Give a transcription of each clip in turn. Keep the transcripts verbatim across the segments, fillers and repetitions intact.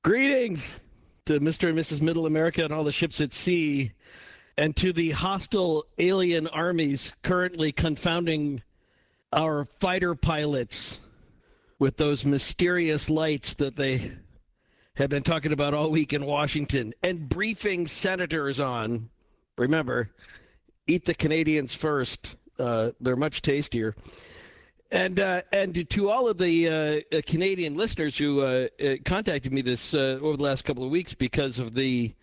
Greetings to Mister and Missus Middle America and all the ships at sea, and to the hostile alien armies currently confounding our fighter pilots with those mysterious lights that they have been talking about all week in Washington and briefing senators on. Remember, eat the Canadians first. Uh, they're much tastier. And uh, and to all of the uh, Canadian listeners who uh, uh, contacted me this uh, over the last couple of weeks because of the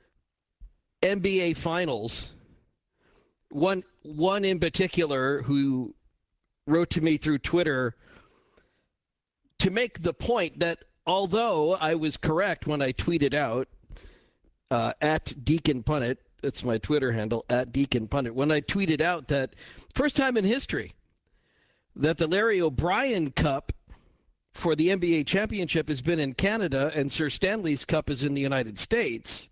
N B A Finals, one one in particular who wrote to me through Twitter to make the point that although I was correct when I tweeted out uh, at Deacon Punnett, that's my Twitter handle, at Deacon Punnett, when I tweeted out that first time in history that the Larry O'Brien Cup for the N B A championship has been in Canada and Sir Stanley's Cup is in the United States,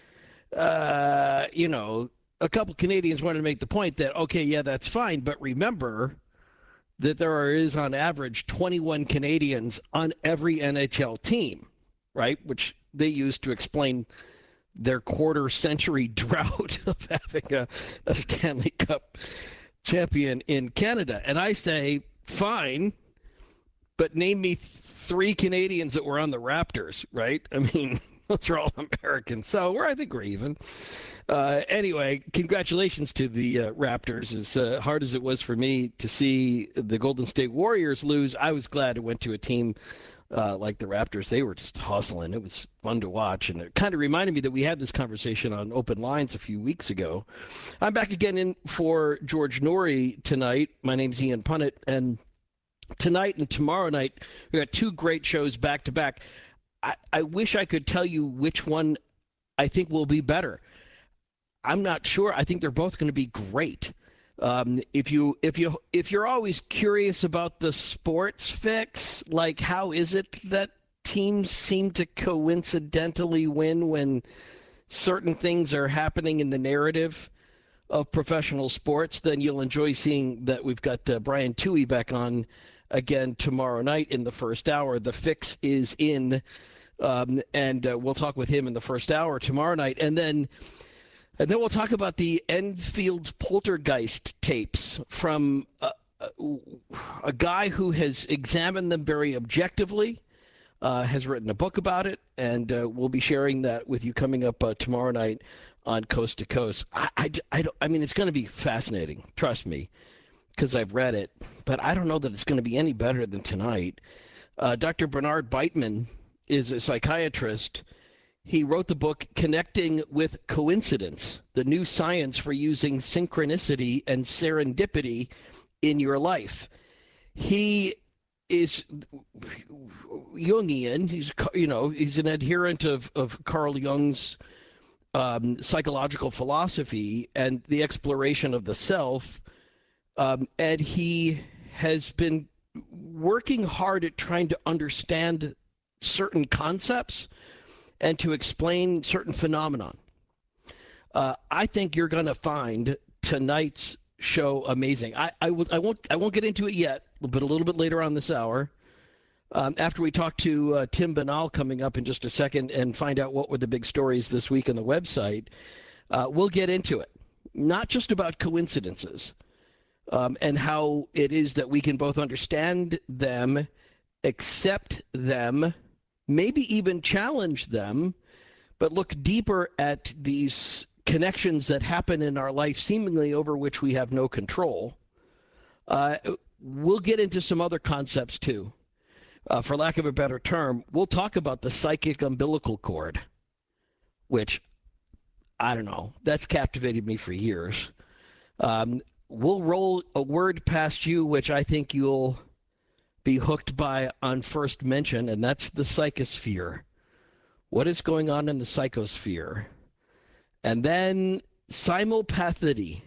uh, you know, a couple Canadians wanted to make the point that, okay, yeah, that's fine, but remember that there is on average twenty-one Canadians on every N H L team, right, which they use to explain their quarter-century drought of having a, a Stanley Cup champion in Canada. And I say, fine, but name me three Canadians that were on the Raptors, right? I mean, those are all Americans. So we're, I think we're even. Uh, anyway, congratulations to the uh, Raptors. As uh, hard as it was for me to see the Golden State Warriors lose, I was glad it went to a team uh, like the Raptors. They were just hustling. It was fun to watch. And it kind of reminded me that we had this conversation on Open Lines a few weeks ago. I'm back again in for George Noory tonight. My name's Ian Punnett. And tonight and tomorrow night, we got two great shows back to back. I, I wish I could tell you which one I think will be better. I'm not sure. I think they're both going to be great. Um, if you if you if you're always curious about the sports fix, like how is it that teams seem to coincidentally win when certain things are happening in the narrative of professional sports, then you'll enjoy seeing that we've got uh, Brian Toohey back on again tomorrow night in the first hour. The fix is in, um, and uh, we'll talk with him in the first hour tomorrow night, and then. And then we'll talk about the Enfield poltergeist tapes from a, a, a guy who has examined them very objectively, uh, has written a book about it, and uh, we'll be sharing that with you coming up uh, tomorrow night on Coast to Coast. I, I, I, don't, I mean, it's going to be fascinating, trust me, because I've read it, but I don't know that it's going to be any better than tonight. Uh, Doctor Bernard Beitman is a psychiatrist. He wrote the book Connecting with Coincidence, the new science for using synchronicity and serendipity in your life. He is Jungian. He's, you know, he's an adherent of, of Carl Jung's um, psychological philosophy and the exploration of the self. Um, and he has been working hard at trying to understand certain concepts and to explain certain phenomenon. Uh, I think you're going to find tonight's show amazing. I, I, will, I, won't, I won't get into it yet, but a little bit later on this hour, um, after we talk to uh, Tim Banal coming up in just a second and find out what were the big stories this week on the website, uh, we'll get into it. Not just about coincidences um, and how it is that we can both understand them, accept them, maybe even challenge them, but look deeper at these connections that happen in our life seemingly over which we have no control. Uh, we'll get into some other concepts too. Uh, for lack of a better term, we'll talk about the psychic umbilical cord, which, I don't know, that's captivated me for years. Um, we'll roll a word past you, which I think you'll be hooked by on first mention, and that's the psychosphere. What is going on in the psychosphere? And then simulpathity.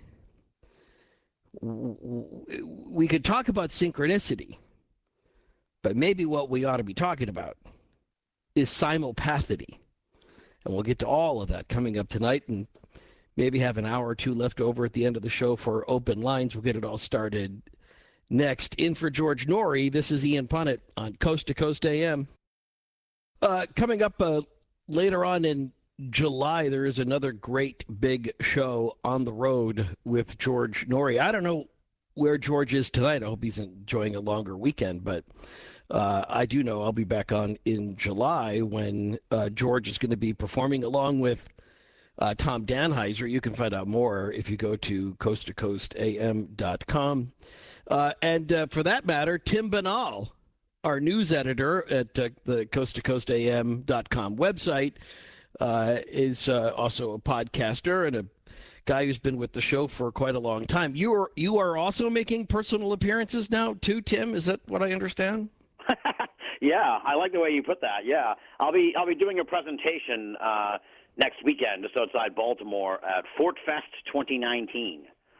We could talk about synchronicity, but maybe what we ought to be talking about is simulpathity. And we'll get to all of that coming up tonight, and maybe have an hour or two left over at the end of the show for open lines. We'll get it all started next. In for George Noory, this is Ian Punnett on Coast to Coast A M. Uh, coming up uh, later on in July, there is another great big show on the road with George Norrie. I don't know where George is tonight. I hope he's enjoying a longer weekend, but uh, I do know I'll be back on in July when uh, George is going to be performing along with uh, Tom Danheiser. You can find out more if you go to coast to coast a m dot com. Uh, and uh, for that matter, Tim Banal, our news editor at uh, the coast to coast a m dot com website, uh, is uh, also a podcaster and a guy who's been with the show for quite a long time. You are you are also making personal appearances now too, Tim? Is that what I understand? Yeah, I like the way you put that. Yeah, I'll be I'll be doing a presentation uh, next weekend just outside Baltimore at Fort Fest twenty nineteen.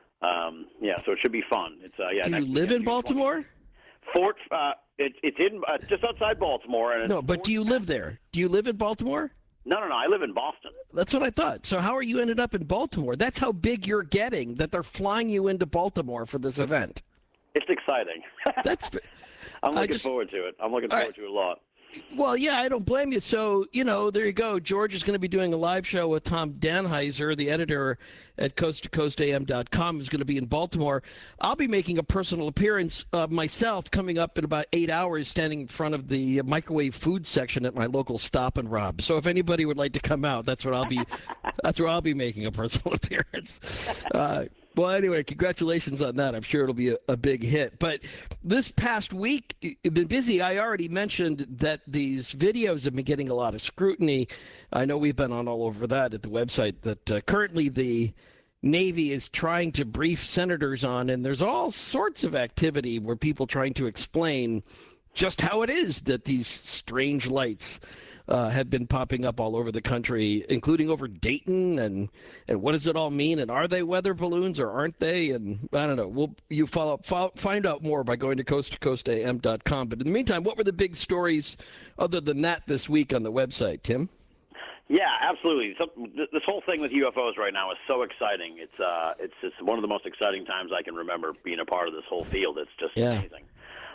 Um, yeah, so it should be fun. It's uh, yeah. Do you live in Baltimore? Fort, uh, it, it's in uh, just outside Baltimore. And no, but Fort do you live there? Do you live in Baltimore? No, no, no. I live in Boston. That's what I thought. So how are you ended up in Baltimore? That's how big you're getting, that they're flying you into Baltimore for this event. It's exciting. That's. I'm looking just, forward to it. I'm looking forward right. to it a lot. Well, yeah, I don't blame you. So, you know, there you go. George is going to be doing a live show with Tom Danheiser, the editor at coast to coast a m dot com, is going to be in Baltimore. I'll be making a personal appearance uh, myself coming up in about eight hours, standing in front of the microwave food section at my local Stop and Rob. So if anybody would like to come out, that's what I'll be. that's where I'll be making a personal appearance. Uh, Well, anyway, congratulations on that. I'm sure it'll be a, a big hit. But this past week, you've been busy. I already mentioned that these videos have been getting a lot of scrutiny. I know we've been on all over that at the website that uh, currently the Navy is trying to brief senators on, and there's all sorts of activity where people trying to explain just how it is that these strange lights Uh, have been popping up all over the country, including over Dayton, and and what does it all mean? And are they weather balloons or aren't they? And I don't know. We'll you follow, follow find out more by going to coast to coast a m dot com. But in the meantime, what were the big stories other than that this week on the website, Tim? Yeah, absolutely. So, th- this whole thing with U F Os right now is so exciting. It's uh, it's just one of the most exciting times I can remember being a part of this whole field. It's just yeah. amazing.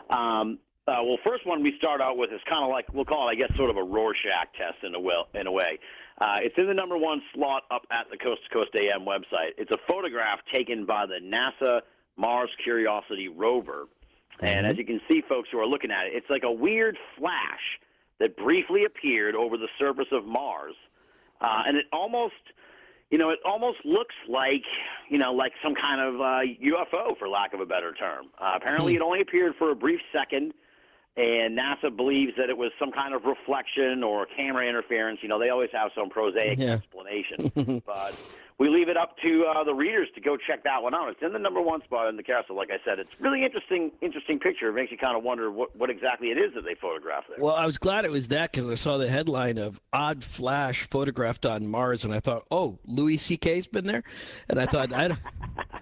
Um, Uh, well, first one we start out with is kind of like, we'll call it, I guess, sort of a Rorschach test in a, will, in a way. Uh, it's in the number one slot up at the Coast to Coast A M website. It's a photograph taken by the NASA Mars Curiosity rover. Mm-hmm. And as you can see, folks who are looking at it, it's like a weird flash that briefly appeared over the surface of Mars. Uh, and it almost, you know, it almost looks like, you know, like some kind of uh, U F O, for lack of a better term. Uh, apparently it only appeared for a brief second. And NASA believes that it was some kind of reflection or camera interference. You know, they always have some prosaic yeah. explanation. But we leave it up to uh, the readers to go check that one out. It's in the number one spot in the castle. Like I said, it's really interesting interesting picture. It makes you kind of wonder what, what exactly it is that they photographed there. Well, I was glad it was that because I saw the headline of odd flash photographed on Mars, and I thought, oh, Louis C K's been there? And I thought, I don't,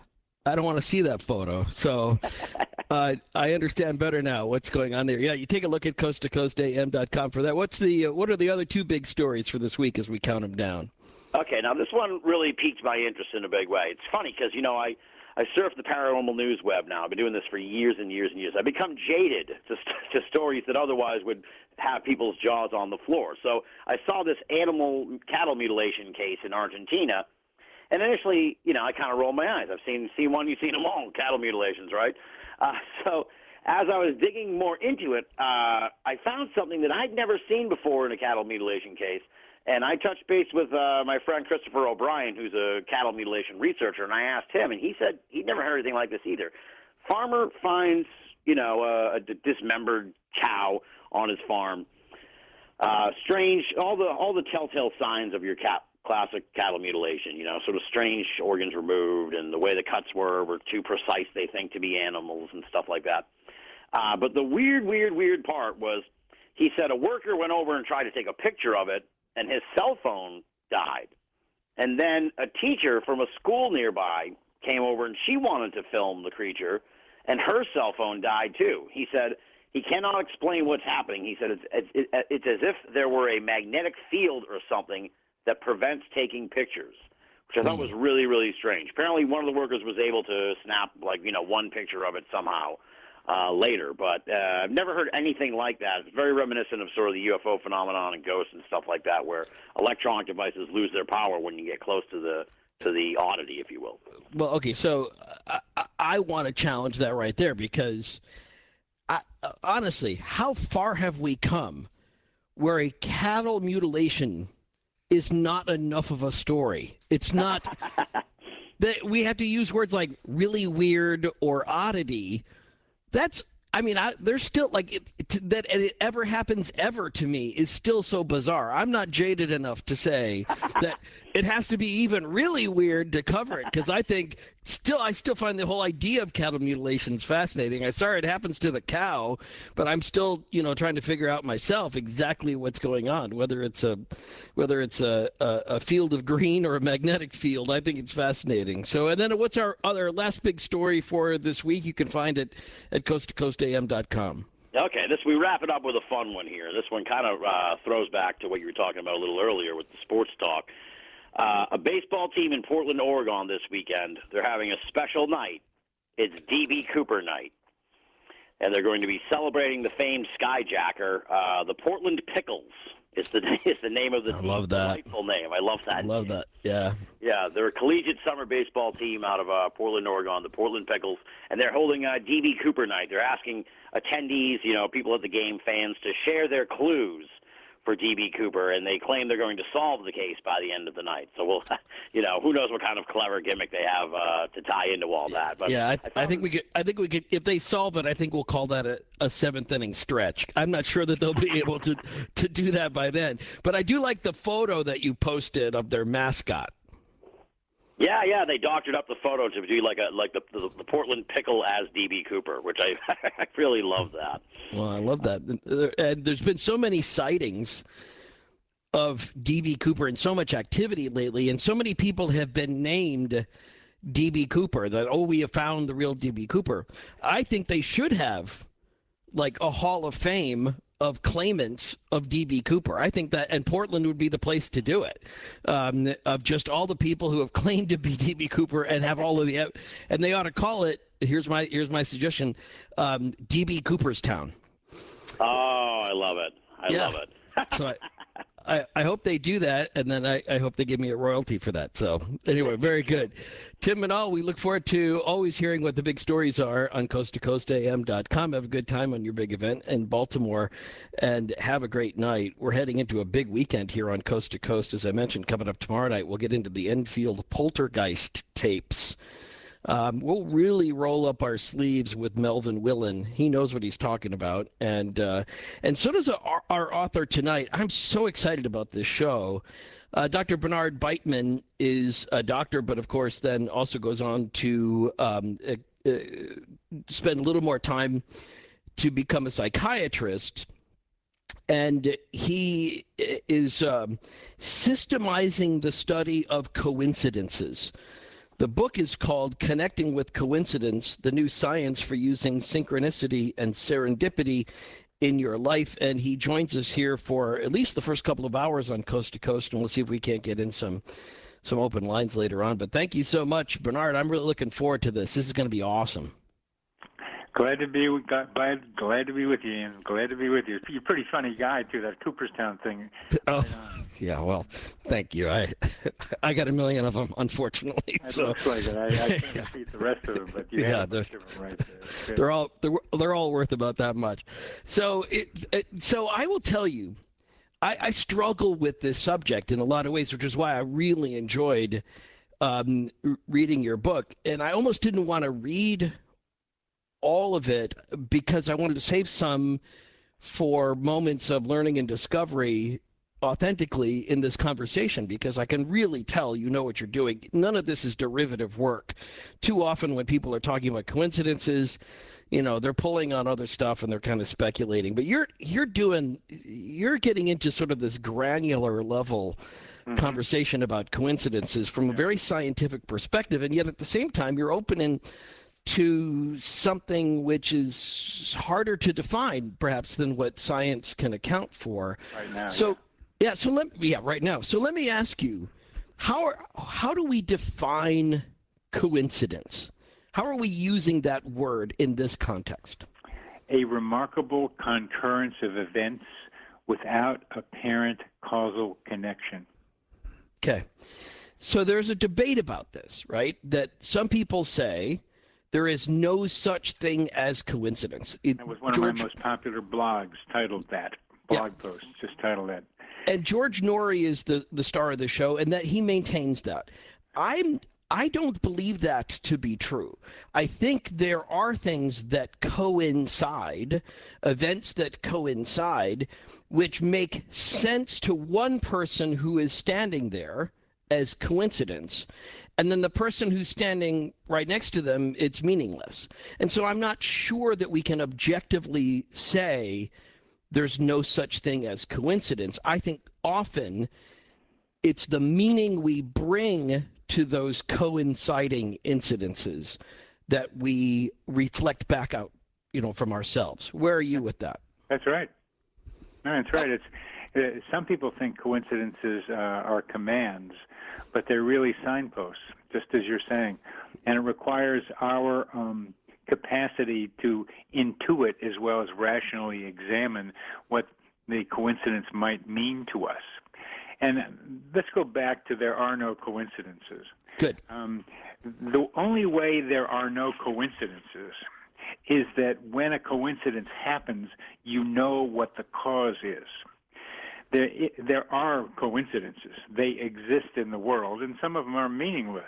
I don't want to see that photo. So uh, I understand better now what's going on there. Yeah, you take a look at coast to coast a m dot com for that. What's the uh, what are the other two big stories for this week as we count them down? Okay, now this one really piqued my interest in a big way. It's funny because, you know, I, I surf the paranormal news web now. I've been doing this for years and years and years. I've become jaded to, to stories that otherwise would have people's jaws on the floor. So I saw this animal cattle mutilation case in Argentina. And initially, you know, I kind of rolled my eyes. I've seen seen one, you've seen them all, cattle mutilations, right? Uh, so as I was digging more into it, uh, I found something that I'd never seen before in a cattle mutilation case. And I touched base with uh, my friend Christopher O'Brien, who's a cattle mutilation researcher, and I asked him, and he said he'd never heard anything like this either. Farmer finds, you know, a, a dismembered cow on his farm. Uh, strange, all the all the telltale signs of your cat. Classic cattle mutilation, you know, sort of strange organs removed, and the way the cuts were were too precise, they think, to be animals and stuff like that. Uh, but the weird, weird, weird part was he said a worker went over and tried to take a picture of it, and his cell phone died. And then a teacher from a school nearby came over, and she wanted to film the creature, and her cell phone died too. He said he cannot explain what's happening. He said it's, it's, it's as if there were a magnetic field or something that prevents taking pictures, which I thought was really, really strange. Apparently one of the workers was able to snap, like, you know, one picture of it somehow. uh, later. But uh, I've never heard anything like that. It's very reminiscent of sort of the U F O phenomenon and ghosts and stuff like that, where electronic devices lose their power when you get close to the to the oddity, if you will. Well, okay, so I, I, I want to challenge that right there because, I, uh, honestly, how far have we come where a cattle mutilation is not enough of a story? It's not that we have to use words like really weird or oddity. That's, I mean, I, there's still like it, to, that it ever happens ever to me is still so bizarre. I'm not jaded enough to say that it has to be even really weird to cover it, because I think still I still find the whole idea of cattle mutilations fascinating. I'm sorry it happens to the cow, but I'm still, you know, trying to figure out myself exactly what's going on, whether it's a whether it's a, a, a field of green or a magnetic field. I think it's fascinating. So, and then what's our other last big story for this week? You can find it at coast to coast a m dot com. Okay, this we wrap it up with a fun one here. This one kind of uh, throws back to what you were talking about a little earlier with the sports talk. Uh, a baseball team in Portland, Oregon this weekend, they're having a special night. It's D B. Cooper night. And they're going to be celebrating the famed skyjacker. Uh, the Portland Pickles is the, is the name of the I team. love that. Delightful name. I love that. I love that, yeah. Yeah, they're a collegiate summer baseball team out of uh, Portland, Oregon, the Portland Pickles, and they're holding a D B. Cooper night. They're asking attendees, you know, people at the game, fans, to share their clues for D B. Cooper, and they claim they're going to solve the case by the end of the night. So we'll, you know, who knows what kind of clever gimmick they have uh, to tie into all that. But yeah, I, I, I think we could. I think we could. If they solve it, I think we'll call that a, a seventh inning stretch. I'm not sure that they'll be able to to do that by then. But I do like the photo that you posted of their mascot. Yeah, yeah, they doctored up the photo to do like a like the the, the Portland Pickle as D B. Cooper, which I I really love that. Well, I love that. And there's been so many sightings of D B. Cooper and so much activity lately, and so many people have been named D B. Cooper that, oh, we have found the real D B. Cooper. I think they should have like a Hall of Fame of claimants of D B. Cooper. I think that, and Portland would be the place to do it, um, of just all the people who have claimed to be D B. Cooper and have all of the, and they ought to call it, here's my here's my suggestion, um, D B. Cooperstown. Oh, I love it. I yeah. love it. So I, I, I hope they do that, and then I, I hope they give me a royalty for that. So anyway, very good. Tim Manal, we look forward to always hearing what the big stories are on coast to coast a m dot com. Have a good time on your big event in Baltimore, and have a great night. We're heading into a big weekend here on Coast to Coast. As I mentioned, coming up tomorrow night, we'll get into the Enfield Poltergeist tapes. Um, we'll really roll up our sleeves with Melvin Willen. He knows what he's talking about, and uh, and so does our, our author tonight. I'm so excited about this show. Uh, Doctor Bernard Beitman is a doctor, but of course then also goes on to um, uh, uh, spend a little more time to become a psychiatrist. And he is um, systemizing the study of coincidences. The book is called Connecting with Coincidence, the New Science for Using Synchronicity and Serendipity in Your Life. And he joins us here for at least the first couple of hours on Coast to Coast, and we'll see if we can't get in some some open lines later on. But thank you so much, Bernard. I'm really looking forward to this. This is going to be awesome. Glad to be glad glad to be with you, and glad to be with you. You're a pretty funny guy too. That Cooperstown thing. Oh, yeah. Well, thank you. I I got a million of them, unfortunately. It so. looks like it. I, I can't see the rest of them, but you yeah, have a bunch of them right there. They're all they're, they're all worth about that much. So it, it so I will tell you, I, I struggle with this subject in a lot of ways, which is why I really enjoyed um, reading your book, and I almost didn't want to read all of it because I wanted to save some for moments of learning and discovery authentically in this conversation, because I can really tell you know what you're doing. None of this is derivative work. Too often when people are talking about coincidences, you know, they're pulling on other stuff and they're kind of speculating. But you're you're doing you're getting into sort of this granular level mm-hmm. conversation about coincidences from a very scientific perspective, and yet at the same time you're opening to something which is harder to define, perhaps, than what science can account for. Right now, so, yeah. yeah. So let yeah, right now. So let me ask you, how are, how do we define coincidence? How are we using that word in this context? a remarkable concurrence of events without apparent causal connection. Okay. So there's a debate about this, right? That some people say there is no such thing as coincidence. It, That was one George, of my most popular blogs titled that. Blog yeah. post, just titled that. And George Norrie is the, the star of the show, and that he maintains that. I'm I don't believe that to be true. I think there are things that coincide, events that coincide, which make sense to one person who is standing there as coincidence. And then the person who's standing right next to them, it's meaningless. And so I'm not sure that we can objectively say there's no such thing as coincidence. I think often it's the meaning we bring to those coinciding incidences that we reflect back out, you know, from ourselves. Where are you with that? That's right. No, that's right. It's uh, some people think coincidences uh, are commands, but they're really signposts, just as you're saying, and it requires our um, capacity to intuit as well as rationally examine what the coincidence might mean to us. And let's go back to there are no coincidences. Good. Um, the only way there are no coincidences is that when a coincidence happens, you know what the cause is. There, there are coincidences. They exist in the world, and some of them are meaningless.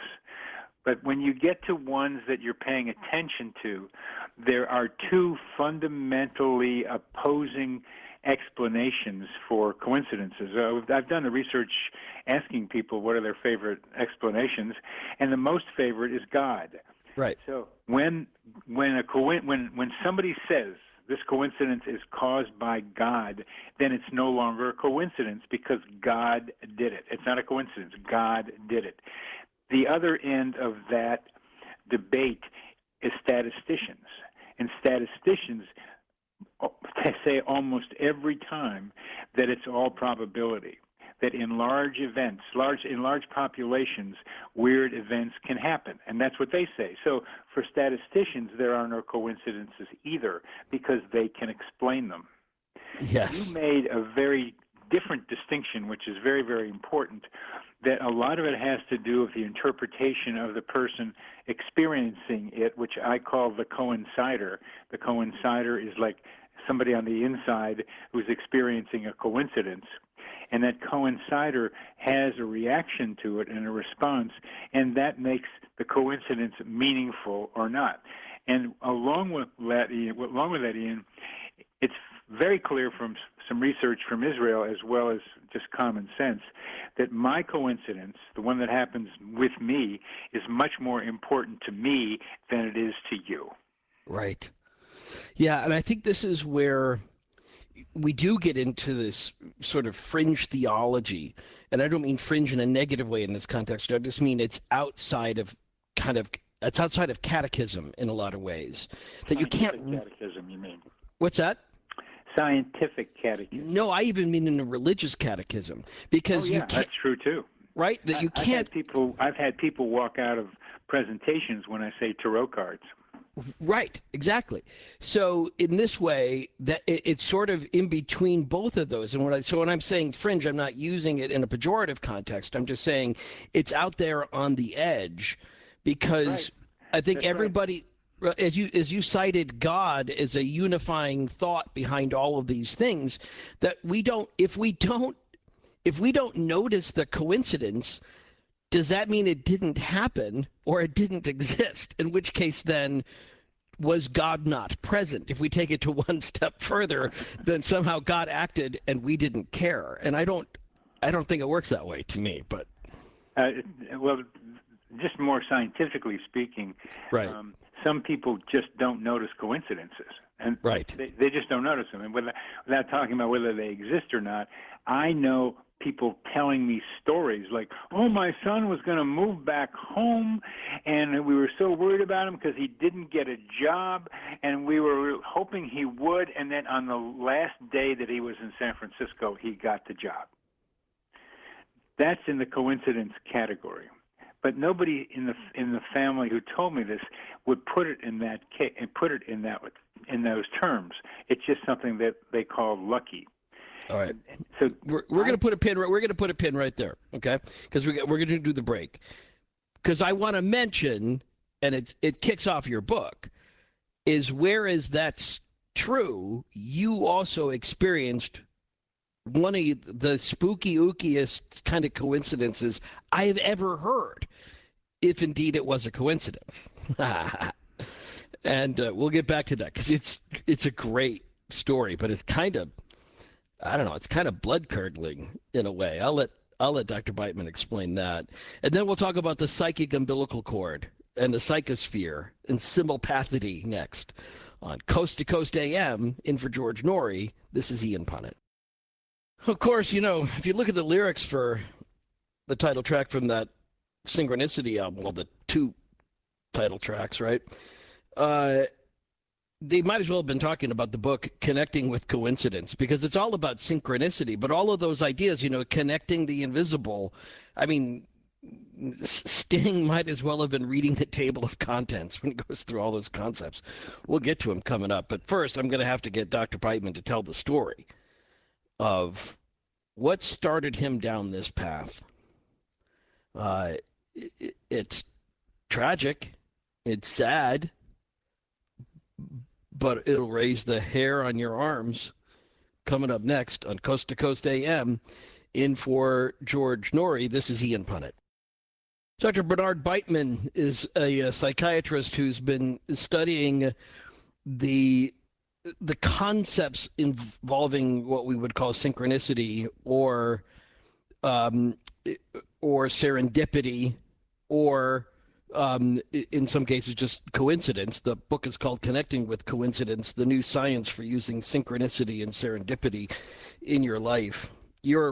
But when you get to ones that you're paying attention to, there are two fundamentally opposing explanations for coincidences. Uh, I've done the research asking people what are their favorite explanations, and the most favorite is God. Right. So when when a co- when when somebody says this coincidence is caused by God, then it's no longer a coincidence because God did it. It's not a coincidence. God did it. The other end of that debate is statisticians, and statisticians say almost every time that it's all probability, that in large events, large in large populations, weird events can happen, and that's what they say. So for statisticians, there are no coincidences either because they can explain them. Yes. You made a very different distinction, which is very, very important, that a lot of it has to do with the interpretation of the person experiencing it, which I call the coincider. The coincider is like somebody on the inside who's experiencing a coincidence, and that coincider has a reaction to it and a response, and that makes the coincidence meaningful or not. And along with that, Ian, along with that, Ian, it's very clear from some research from Israel as well as just common sense that my coincidence, the one that happens with me, is much more important to me than it is to you. Right. Yeah, and I think this is where we do get into this sort of fringe theology, and I don't mean fringe in a negative way in this context. I just mean it's outside of kind of it's outside of catechism in a lot of ways that you can't. Catechism, you mean? What's that? Scientific catechism. No, I even mean in a religious catechism because oh, yeah, you can't. That's true too. Right, that you I, can't. I've had people. I've had people walk out of presentations when I say tarot cards. Right, exactly. So in this way, that it, it's sort of in between both of those. And when I, so when I'm saying fringe, I'm not using it in a pejorative context. I'm just saying it's out there on the edge, because right. I think That's everybody, right. as you as you cited, God as a unifying thought behind all of these things. That we don't, if we don't, if we don't notice the coincidence, does that mean it didn't happen or it didn't exist? In which case, then, was God not present? If we take it to one step further, then somehow God acted and we didn't care. And I don't, I don't think it works that way to me. But uh, well, just more scientifically speaking, right. Um, some people just don't notice coincidences, and right. they, they just don't notice them. And without, without talking about whether they exist or not, I know people telling me stories like, oh, my son was going to move back home, and we were so worried about him because he didn't get a job, and we were hoping he would, and then on the last day that he was in San Francisco, he got the job. That's in the coincidence category. But nobody in the in the family who told me this would put it in that case, put it in that in those terms. It's just something that they call lucky. All right. So we're we're going to put a pin. We're going to put a pin right there, okay? Because we we're going to do the break. Because I want to mention, and it it kicks off your book, is whereas that's true, you also experienced one of the spooky ookiest kind of coincidences I have ever heard, if indeed it was a coincidence. And uh, we'll get back to that because it's it's a great story, but it's kind of, I don't know, it's kind of blood curdling in a way. I'll let I'll let Doctor Beitman explain that, and then we'll talk about the psychic umbilical cord and the psychosphere and symulpathity next on Coast to Coast A M. In for George Noory, this is Ian Punnett. Of course, you know, if you look at the lyrics for the title track from that Synchronicity album, well, the two title tracks, right? Uh, they might as well have been talking about the book Connecting with Coincidence, because it's all about synchronicity. But all of those ideas, you know, connecting the invisible, I mean, Sting might as well have been reading the table of contents when he goes through all those concepts. We'll get to him coming up. But first, I'm going to have to get Doctor Beitman to tell the story of what started him down this path. Uh, it, it's tragic. It's sad. But it'll raise the hair on your arms. Coming up next on Coast to Coast A M. In for George Noory, this is Ian Punnett. Doctor Bernard Beitman is a, a psychiatrist who's been studying the the concepts involving what we would call synchronicity or um, or serendipity or um, in some cases just coincidence. The book is called Connecting with Coincidence, the New Science for Using Synchronicity and Serendipity in Your Life. Your,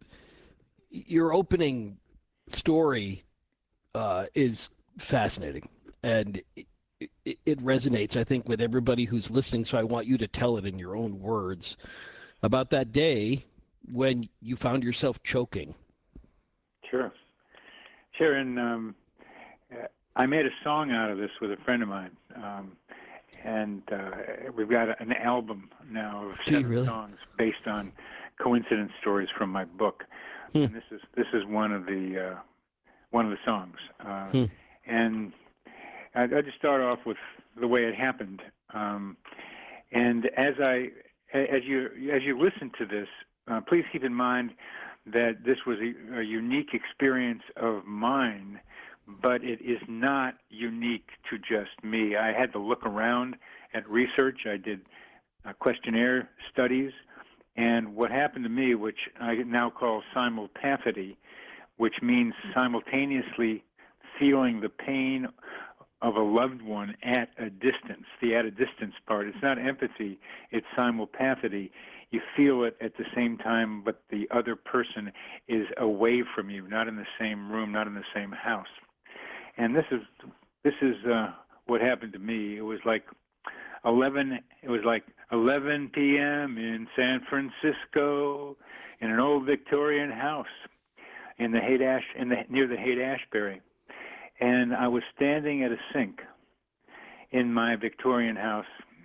your opening story uh, is fascinating, and it, it, it resonates, I think, with everybody who's listening, so I want you to tell it in your own words about that day when you found yourself choking. Sure. Sure, and um, I made a song out of this with a friend of mine, um, and uh, we've got an album now of seven really? songs based on coincidence stories from my book. Hmm. And this is this is one of the uh, one of the songs. Uh, Hmm. And I, I just start off with the way it happened. Um, and as I as you as you listen to this, uh, please keep in mind that this was a, a unique experience of mine, but it is not unique to just me. I had to look around at research. I did uh, questionnaire studies, and what happened to me, which I now call symulpathity, which means simultaneously feeling the pain of a loved one at a distance, the at a distance part. It's not empathy, it's symulpathity. You feel it at the same time, but the other person is away from you, not in the same room, not in the same house. And this is this is uh, what happened to me. It was like eleven. It was like eleven p.m. in San Francisco, in an old Victorian house in the Haight Ash in the near the Haight Ashbury, and I was standing at a sink in my Victorian house,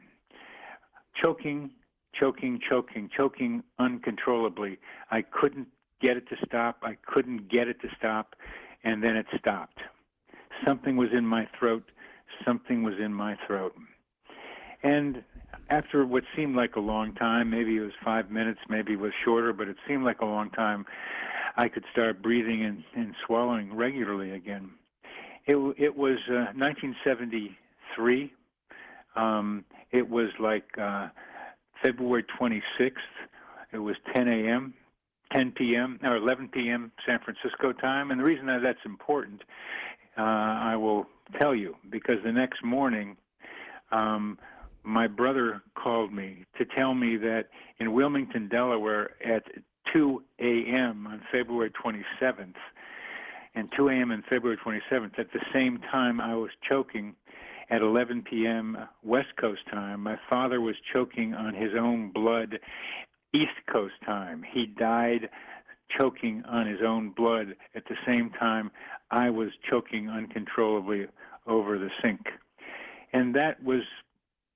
choking. choking, choking, choking uncontrollably. I couldn't get it to stop. I couldn't get it to stop, and then it stopped. Something was in my throat. Something was in my throat. And after what seemed like a long time, maybe it was five minutes, maybe it was shorter, but it seemed like a long time, I could start breathing and, and swallowing regularly again. It, it was uh, nineteen seventy-three. Um, it was like... Uh, February twenty-sixth, it was ten a.m., ten p.m., or eleven p.m. San Francisco time. And the reason that that's important, uh, I will tell you, because the next morning, um, my brother called me to tell me that in Wilmington, Delaware, at two a.m. on February twenty-seventh, and two a.m. on February twenty-seventh, at the same time I was choking, at eleven p.m. West Coast time, my father was choking on his own blood, East Coast time. He died choking on his own blood at the same time I was choking uncontrollably over the sink. And that was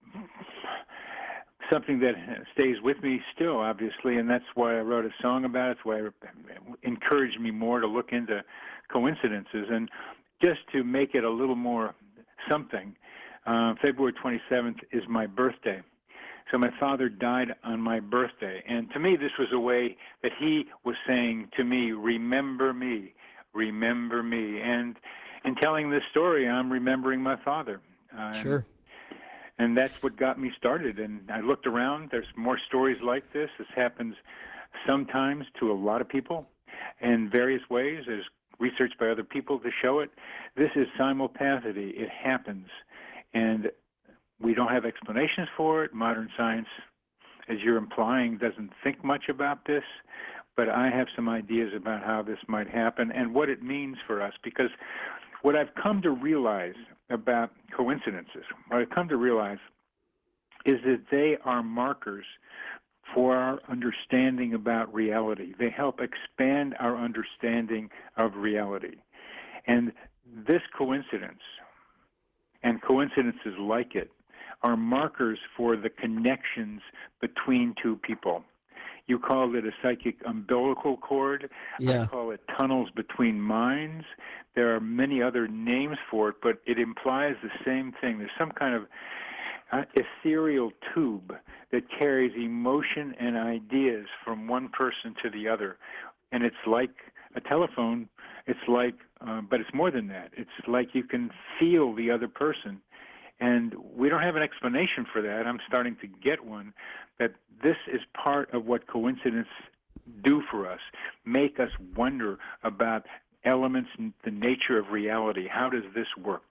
something that stays with me still, obviously, and that's why I wrote a song about it. It's why it encouraged me more to look into coincidences. And just to make it a little more something, uh, February twenty-seventh is my birthday. So my father died on my birthday. And to me, this was a way that he was saying to me, remember me, remember me. And in telling this story, I'm remembering my father. Um, Sure. And that's what got me started. And I looked around. There's more stories like this. This happens sometimes to a lot of people in various ways. There's research by other people to show it. This is simulpathity. It happens. And we don't have explanations for it. Modern science, as you're implying, doesn't think much about this. But I have some ideas about how this might happen and what it means for us. Because what I've come to realize about coincidences, what I've come to realize is that they are markers for our understanding about reality. They help expand our understanding of reality. And this coincidence and coincidences like it are markers for the connections between two people. You called it a psychic umbilical cord. Yeah. I call it tunnels between minds. There are many other names for it, but it implies the same thing. There's some kind of uh, ethereal tube that carries emotion and ideas from one person to the other. And it's like a telephone. It's like, uh, but it's more than that. It's like you can feel the other person. And we don't have an explanation for that. I'm starting to get one, that this is part of what coincidences do for us, make us wonder about elements in the nature of reality. How does this work?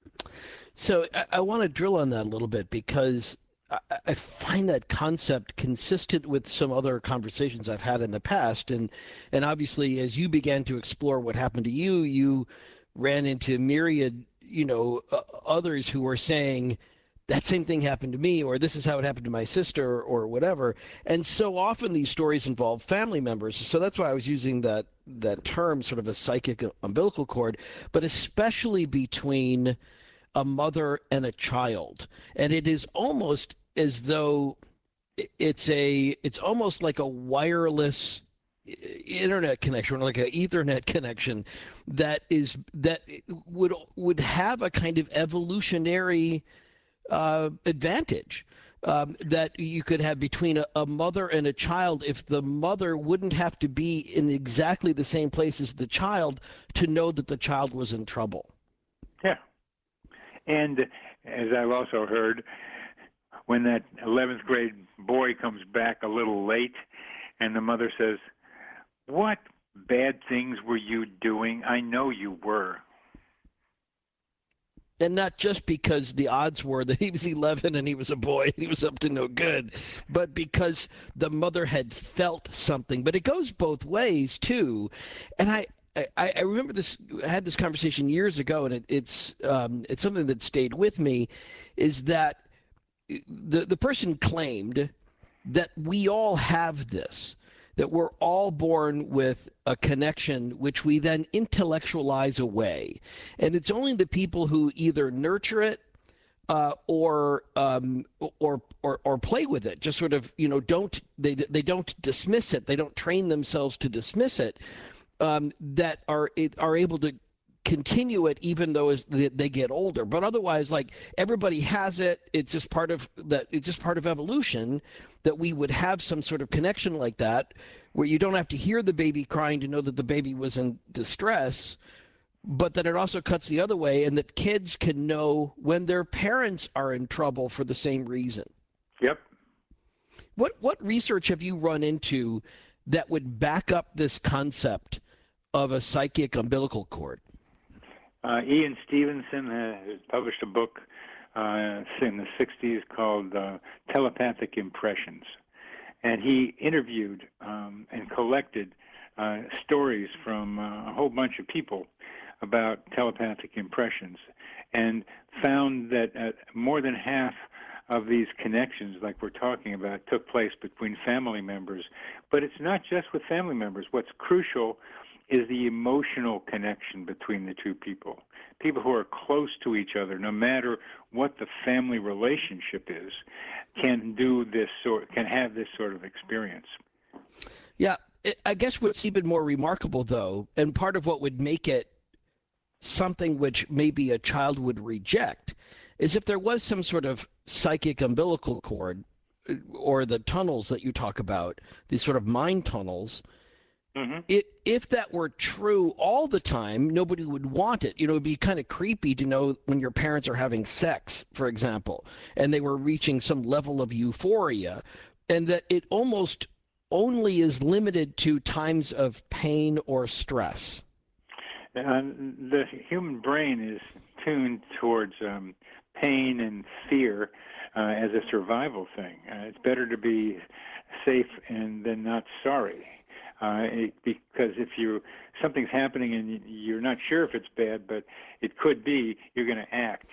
So I, I want to drill on that a little bit because I, I find that concept consistent with some other conversations I've had in the past. And, and obviously, as you began to explore what happened to you, you ran into myriad you know, uh, others who were saying that same thing happened to me, or this is how it happened to my sister, or whatever. And so often these stories involve family members. So that's why I was using that that term, sort of a psychic umbilical cord, but especially between a mother and a child. And it is almost as though it's a it's almost like a wireless internet connection, or like an Ethernet connection, that is that would would have a kind of evolutionary uh, advantage um, that you could have between a, a mother and a child, if the mother wouldn't have to be in exactly the same place as the child to know that the child was in trouble. Yeah, and as I've also heard, when that eleventh grade boy comes back a little late, and the mother says, "What bad things were you doing? I know you were." And not just because the odds were that he was eleven and he was a boy and he was up to no good, but because the mother had felt something. But it goes both ways, too. And I, I, I remember this, I had this conversation years ago, and it, it's, um, it's something that stayed with me, is that the, the person claimed that we all have this, that we're all born with a connection which we then intellectualize away. And it's only the people who either nurture it uh, or, um, or or or play with it, just sort of, you know, don't they they don't dismiss it. They don't train themselves to dismiss it, um, that are are able to continue it even though as they get older. But otherwise, like, everybody has it. It's just part of that. It's just part of evolution that we would have some sort of connection like that, where you don't have to hear the baby crying to know that the baby was in distress, but that it also cuts the other way, and that kids can know when their parents are in trouble for the same reason. Yep. What what research have you run into that would back up this concept of a psychic umbilical cord? Uh, Ian Stevenson has published a book uh, in the sixties called uh, Telepathic Impressions. And he interviewed um, and collected uh, stories from uh, a whole bunch of people about telepathic impressions, and found that uh, more than half of these connections, like we're talking about, took place between family members. But it's not just with family members. What's crucial is the emotional connection between the two people. People who are close to each other, no matter what the family relationship is, can do this sort, can have this sort of experience. Yeah, I guess what's even more remarkable, though, and part of what would make it something which maybe a child would reject, is if there was some sort of psychic umbilical cord or the tunnels that you talk about, these sort of mind tunnels. Mm-hmm. It, if that were true all the time, nobody would want it. You know, it'd be kind of creepy to know when your parents are having sex, for example, and they were reaching some level of euphoria, and that it almost only is limited to times of pain or stress. And the human brain is tuned towards um, pain and fear uh, as a survival thing. Uh, it's better to be safe and than not sorry. Uh, it, because if you something's happening and you're not sure if it's bad, but it could be, you're going to act.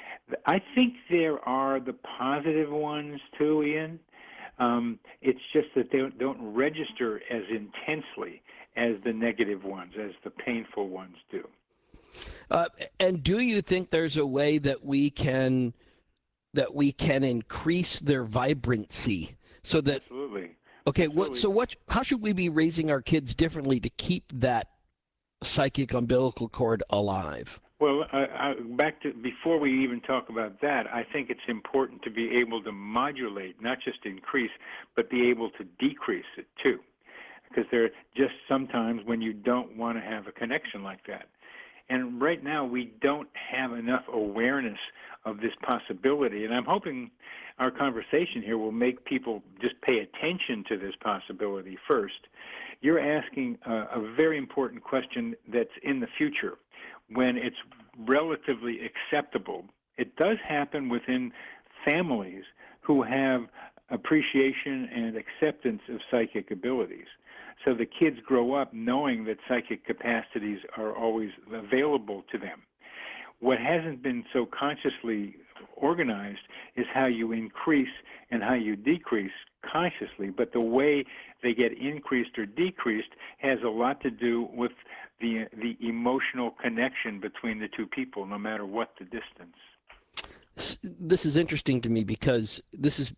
I think there are the positive ones too, Ian. Um, it's just that they don't, don't register as intensely as the negative ones, as the painful ones do. Uh, and do you think there's a way that we can that we can increase their vibrancy so that? Absolutely. Okay. Absolutely. What? So what? How should we be raising our kids differently to keep that psychic umbilical cord alive? Well, uh, uh, back to before we even talk about that, I think it's important to be able to modulate, not just increase, but be able to decrease it too. Because there are just sometimes when you don't want to have a connection like that. And right now we don't have enough awareness of this possibility. And I'm hoping our conversation here will make people just pay attention to this possibility first. You're asking a, a very important question that's in the future when it's relatively acceptable. It does happen within families who have appreciation and acceptance of psychic abilities. So the kids grow up knowing that psychic capacities are always available to them. What hasn't been so consciously organized is how you increase and how you decrease consciously, but the way they get increased or decreased has a lot to do with the the emotional connection between the two people, no matter what the distance. This is interesting to me because this is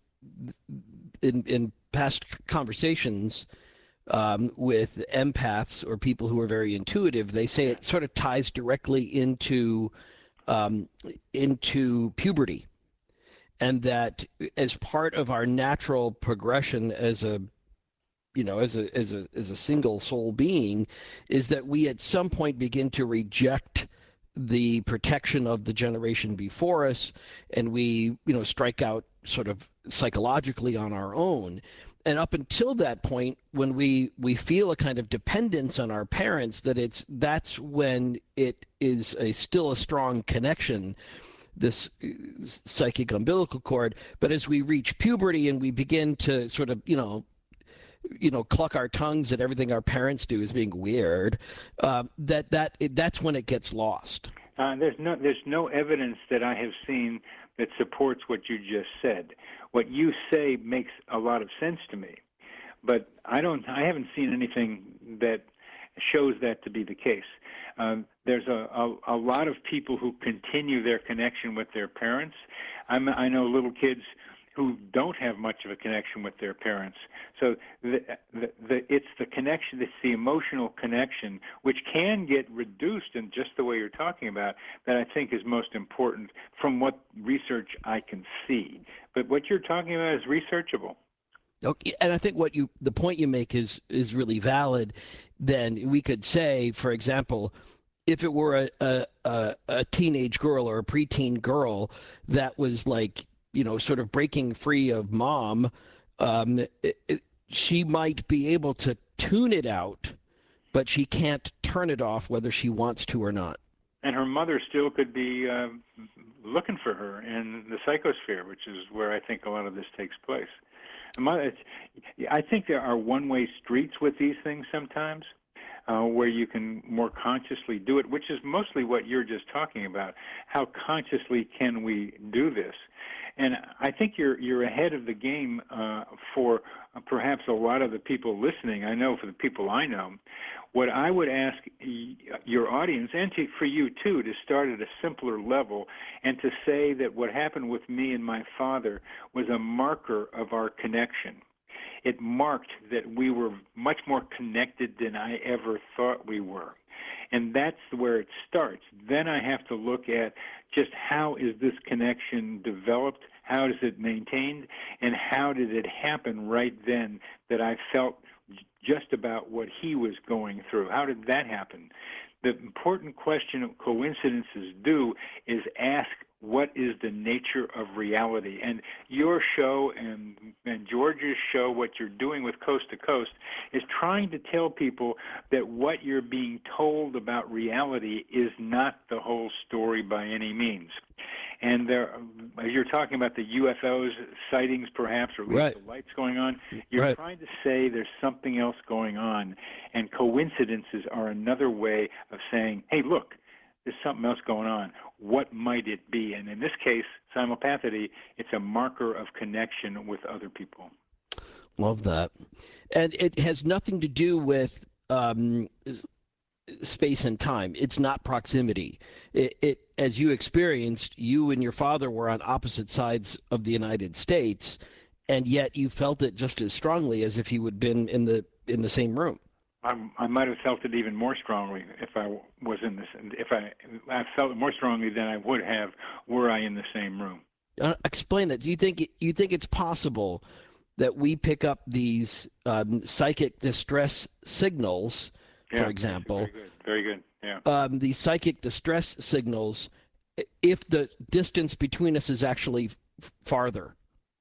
in in past conversations um, with empaths or people who are very intuitive. They say it sort of ties directly into um, into puberty, and that as part of our natural progression as a you know, as a as a as a single soul being, is that we at some point begin to reject the protection of the generation before us, and we, you know, strike out sort of psychologically on our own. And up until that point, when we we feel a kind of dependence on our parents, that it's that's when it is a still a strong connection, this psychic umbilical cord. But as we reach puberty and we begin to sort of, you know, you know, cluck our tongues at everything our parents do as being weird, uh, that that it, that's when it gets lost. Uh, there's no there's no evidence that I have seen that supports what you just said. What you say makes a lot of sense to me, but I don't. I haven't seen anything that shows that to be the case. Um, there's a, a a lot of people who continue their connection with their parents. I'm, I know little kids who don't have much of a connection with their parents. So the, the, the, it's the connection, it's the emotional connection, which can get reduced in just the way you're talking about, that I think is most important from what research I can see. But what you're talking about is researchable. Okay, and I think what you the point you make is is really valid. Then we could say, for example, if it were a a, a teenage girl or a preteen girl that was like, you know, sort of breaking free of mom, um, it, it, she might be able to tune it out, but she can't turn it off whether she wants to or not. And her mother still could be uh, looking for her in the psychosphere, which is where I think a lot of this takes place. Mother, I think there are one-way streets with these things sometimes, uh, where you can more consciously do it, which is mostly what you're just talking about. How consciously can we do this? And I think you're you're ahead of the game uh, for uh, perhaps a lot of the people listening. I know for the people I know, What I would ask your audience, and to, for you too, to start at a simpler level and to say that what happened with me and my father was a marker of our connection. It marked that we were much more connected than I ever thought we were. And that's where it starts. Then I have to look at just how is this connection developed, how is it maintained, and how did it happen right then that I felt just about what he was going through. How did that happen? The important question coincidences do is ask, what is the nature of reality? And your show and, and George's show, what you're doing with Coast to Coast, is trying to tell people that what you're being told about reality is not the whole story by any means. And there, as you're talking about the U F Os sightings, perhaps, or at least right. the lights going on, you're right. trying to say there's something else going on. And coincidences are another way of saying, hey, look, there's something else going on. What might it be? And in this case, simulpathity, it's a marker of connection with other people. Love that. And it has nothing to do with um, space and time. It's not proximity. It, it, as you experienced, you and your father were on opposite sides of the United States, and yet you felt it just as strongly as if you had been in the in the same room. I, I might have felt it even more strongly if I was in this. If I, I felt it more strongly than I would have were I in the same room. Uh, explain that. Do you think you think it's possible that we pick up these um, psychic distress signals, yeah, for example? Very good. Very good. Yeah. Um, these psychic distress signals, if the distance between us is actually f- farther.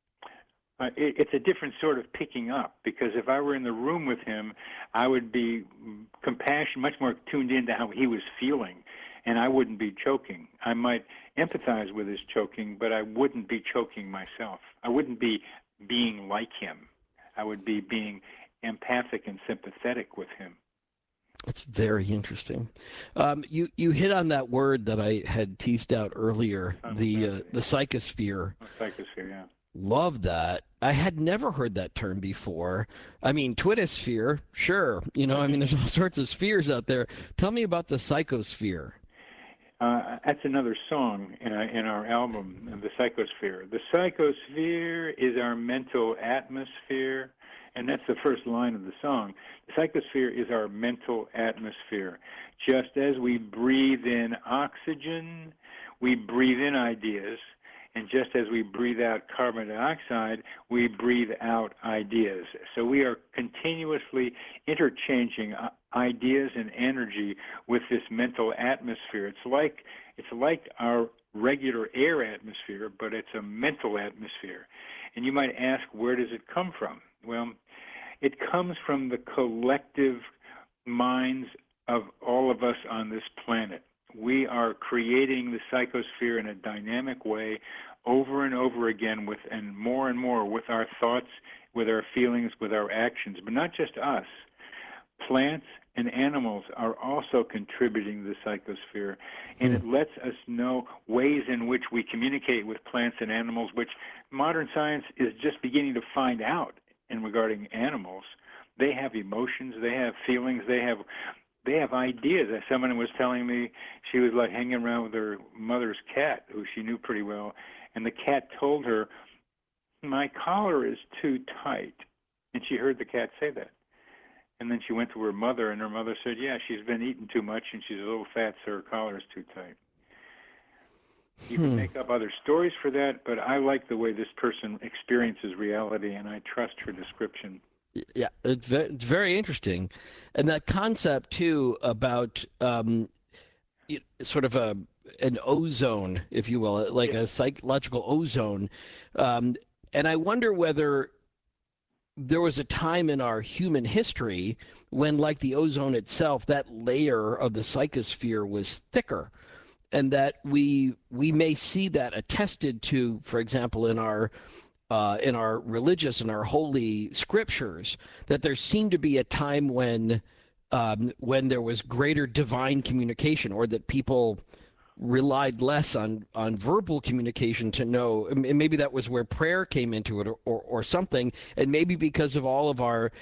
Uh, it, it's a different sort of picking up, because if I were in the room with him, I would be compassion, much more tuned into how he was feeling, and I wouldn't be choking. I might empathize with his choking, but I wouldn't be choking myself. I wouldn't be being like him. I would be being empathic and sympathetic with him. That's very interesting. Um, you you hit on that word that I had teased out earlier, the uh, the psychosphere. Oh, psychosphere, yeah. Love that. I had never heard that term before. I mean, twittosphere, sure. You know, I mean, there's all sorts of spheres out there. Tell me about the psychosphere. Uh, that's another song in, our, in our album, The Psychosphere. The psychosphere is our mental atmosphere, and that's the first line of the song. The psychosphere is our mental atmosphere. Just as we breathe in oxygen, we breathe in ideas. And just as we breathe out carbon dioxide, we breathe out ideas. So we are continuously interchanging ideas and energy with this mental atmosphere. It's like it's like our regular air atmosphere, but it's a mental atmosphere. And you might ask, where does it come from? Well, it comes from the collective minds of all of us on this planet. We are creating the psychosphere in a dynamic way over and over again, with and more and more with our thoughts, with our feelings, with our actions, but not just us. Plants and animals are also contributing to the psychosphere, and it lets us know ways in which we communicate with plants and animals, which modern science is just beginning to find out in regarding animals. They have emotions, they have feelings, they have They have ideas. As someone was telling me, she was like hanging around with her mother's cat, who she knew pretty well, and the cat told her, "My collar is too tight," and she heard the cat say that. And then she went to her mother, and her mother said, "Yeah, she's been eating too much, and she's a little fat, so her collar is too tight." You Hmm. can make up other stories for that, but I like the way this person experiences reality, and I trust her description. Yeah, it's very, it's very interesting. And that concept, too, about um, sort of a an ozone, if you will, like Yeah. a psychological ozone. Um, and I wonder whether there was a time in our human history when, like the ozone itself, that layer of the psychosphere was thicker. And that we we may see that attested to, for example, in our Uh, in our religious and our holy scriptures, that there seemed to be a time when um, when there was greater divine communication, or that people relied less on, on verbal communication to know. And maybe that was where prayer came into it, or, or, or something. And maybe because of all of our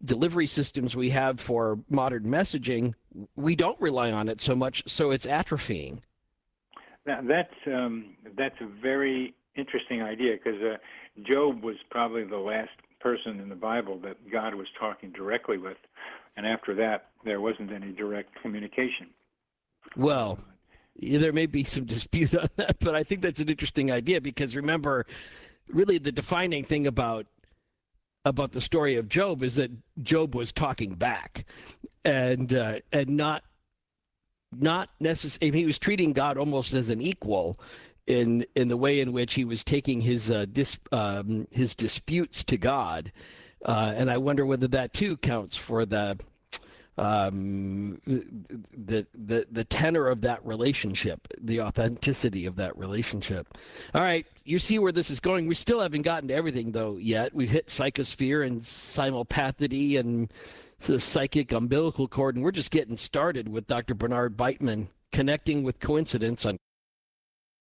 delivery systems we have for modern messaging, we don't rely on it so much, so it's atrophying. Now, that's um, that's a very interesting idea, because uh, Job was probably the last person in the Bible that God was talking directly with, and after that, there wasn't any direct communication. Well, there may be some dispute on that, but I think that's an interesting idea, because remember, really the defining thing about about the story of Job is that Job was talking back, and uh, and not not necessarily. He was treating God almost as an equal in in the way in which he was taking his uh, dis, um, his disputes to God, uh, and I wonder whether that too counts for the um, the the the tenor of that relationship, the authenticity of that relationship. All right, you see where this is going. We still haven't gotten to everything though yet. We've hit psychosphere and simulpathity and the psychic umbilical cord, and we're just getting started with Doctor Bernard Beitman connecting with coincidence on